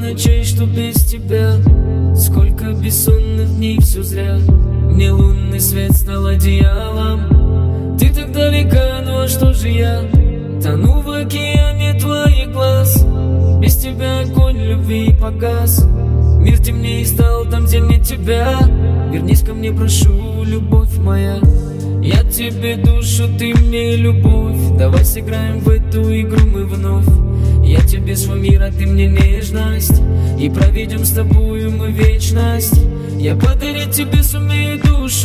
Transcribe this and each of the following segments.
ночей, что без тебя, сколько бессонных дней, все зря. Мне лунный свет стал одеялом. Ты так далека, ну а что же я? Тону в океане твоих глаз. Без тебя огонь любви погас. Мир темнее стал там, где нет тебя. Вернись ко мне, прошу, любовь моя. Я тебе душу, ты мне любовь. Давай сыграем в эту игру мы вновь. Я тебе свой мир, а ты мне нежность. И проведем с тобою мы вечность. Я подарить тебе сумею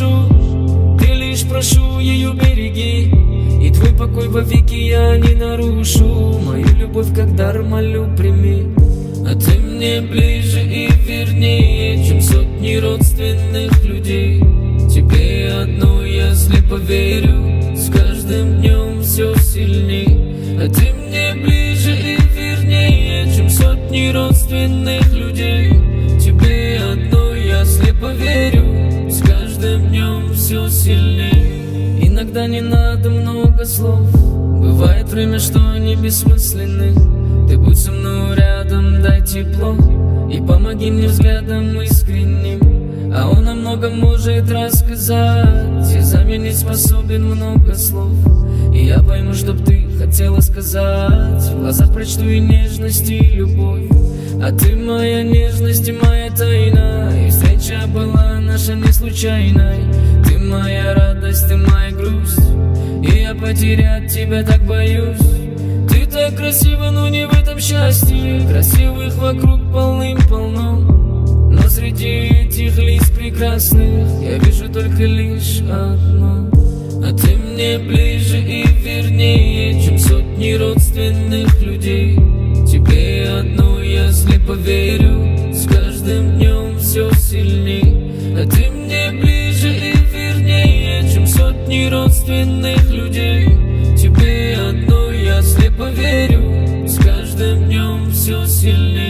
душу. Ты лишь прошу ее береги. И твой покой вовеки я не нарушу. Мою любовь как дар молю прими. А ты мне ближе и вернее, чем сотни родственных людей. Тебе одной я слепо верю, с каждым днем все сильней. А ты мне ближе и вернее, чем сотни родственных людей. Тебе одной я слепо верю, с каждым днем все сильней. Иногда не надо много слов, бывает время, что они бессмысленны. Ты будь со мной рядом, дай тепло, и помоги мне взглядом искренним. А он о многом может рассказать, и заменить способен много слов. И я пойму, чтоб ты хотела сказать. В глазах прочту и нежность, и любовь. А ты моя нежность и моя тайна. И встреча была наша не случайной. Ты моя радость, ты моя грусть. И я потерять тебя так боюсь. Ты так красива, но не в этом счастье. Красивых вокруг полным-полно, но среди этих лиц прекрасных я вижу только лишь одно. А ты мне ближе и вернее, чем сотни родственных людей. Тебе одной я слепо верю, с каждым днем все сильней. А ты мне ближе и вернее, чем сотни родственных людей. Тебе одной я слепо верю, с каждым днем все сильней.